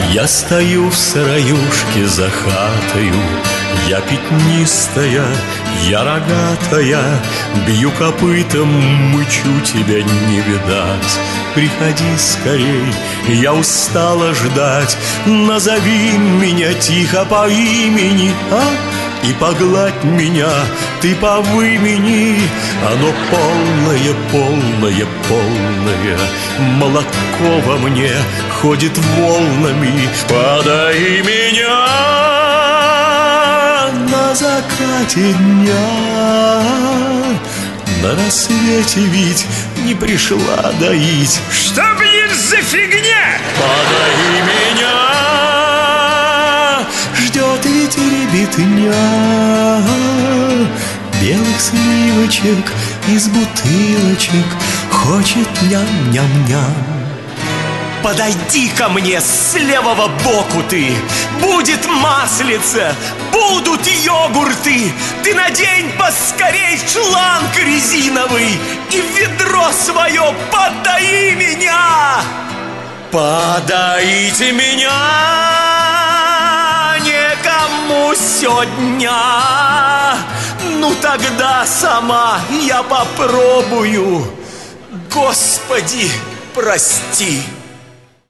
Я стою в сараюшке за хатою, я пятнистая, я рогатая, бью копытом, мычу, тебя не видать. Приходи скорей, я устала ждать. Назови меня тихо по имени, и погладь меня ты по вымени. Оно полное, полное, полное, молоко во мне ходит волнами. Подай меня на закате дня, на рассвете ведь не пришла доить. Что, блин, за фигня? Подай меня, ждет ведь ребятня белых сливочек из бутылочек, хочет ням-ням-ням. Подойди ко мне с левого боку ты. Будет маслица, будут йогурты. Ты надень поскорей шланг резиновый и в ведро свое подай меня. Подайте меня, некому сегодня. Ну тогда сама я попробую. Господи, прости.